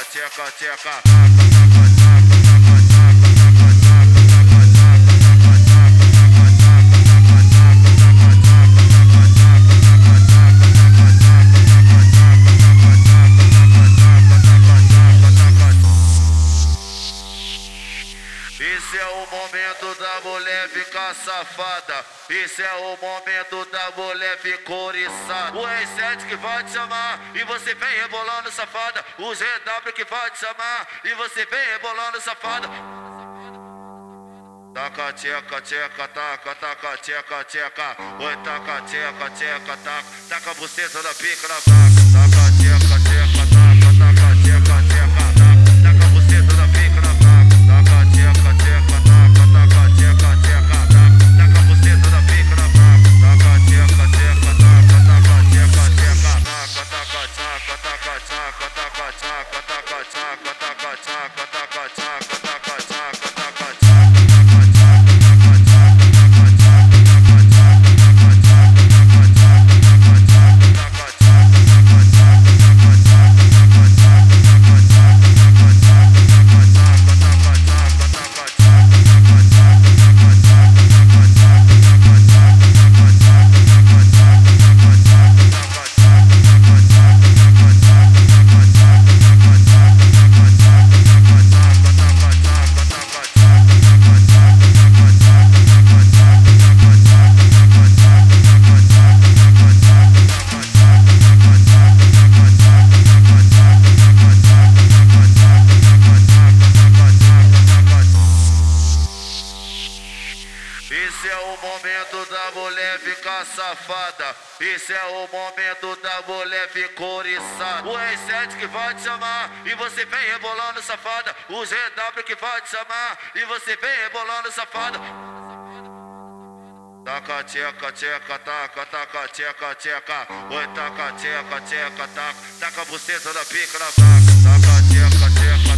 tcheca, tcheca. Esse é o momento da mulher ficar safada. Esse é o momento da mulher ficar oriçada. O R7 que vai te chamar e você vem rebolando safada. O GW que vai te chamar e você vem rebolando safada. Taca, tcheca, tcheca, taca, taca, tcheca, tcheca. Oi, taca, tcheca, tcheca, taca. Taca a buceta da pica na vaca. Taca, tcheca, tcheca, taca, taca, tcheca, tcheca, taca. Taca a buceta da pica na vaca. Taca, tcheca, tcheca, taca, taca, tcheca, tcheca, taca. Taca a buceta da pica na vaca. Taca, tcheca, tcheca, taca, taca, tcheca, tcheca. Taca, taca, tchaca, taca, tchaca, taca, tchaca, taca, tchaca, taca, tchaca, taca, tchaca, taca, tchaca, taca, tchaca. Esse é o momento da mulher ficar safada. Esse é o momento da mulher ficar oriçada. O R7 que vai te chamar e você vem rebolando safada. O GW que vai te chamar e você vem rebolando safada. Taca, tcheca, tcheca, taca, taca, tcheca, tcheca. Oi, taca, tcheca, tcheca, taca. Taca a buceta da pica na vaca. Taca, tcheca, tcheca.